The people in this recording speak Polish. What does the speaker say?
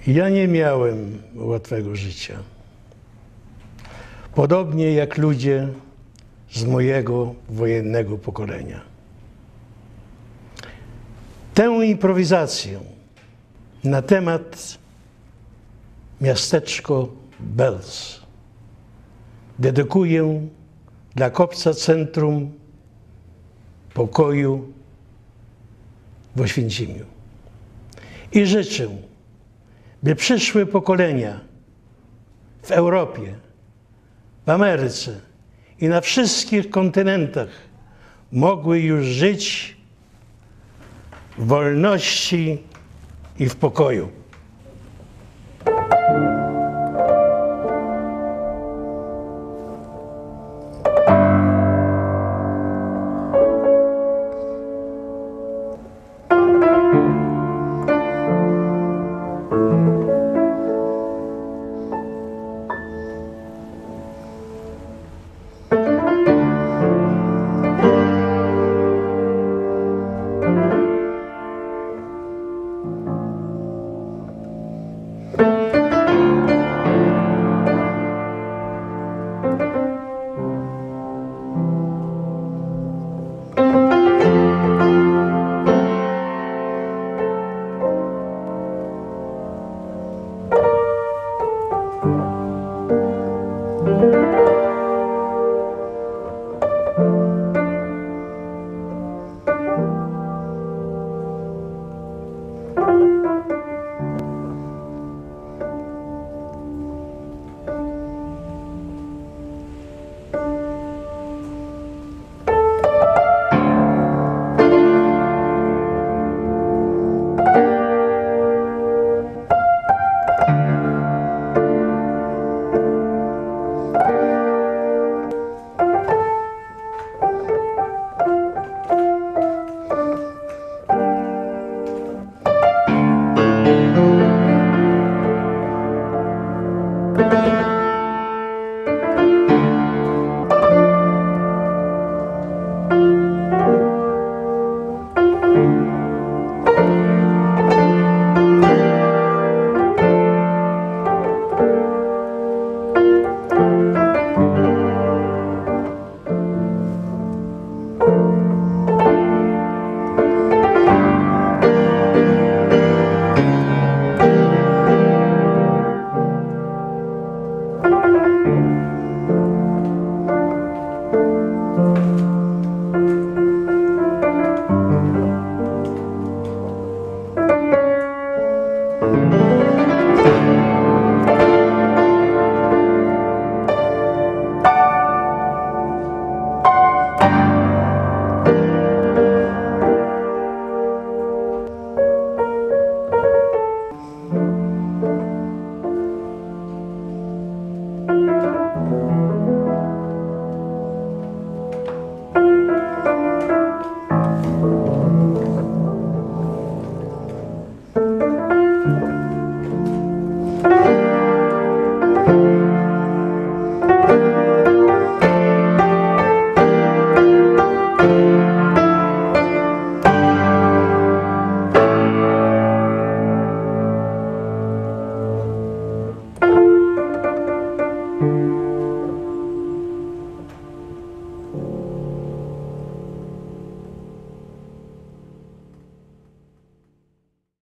Ja nie miałem łatwego życia. Podobnie jak ludzie z mojego wojennego pokolenia. Tę improwizację na temat miasteczko Belz dedykuję dla Kopca Centrum Pokoju w Oświęcimiu. I życzę, by przyszłe pokolenia w Europie, w Ameryce i na wszystkich kontynentach mogły już żyć w wolności i w pokoju.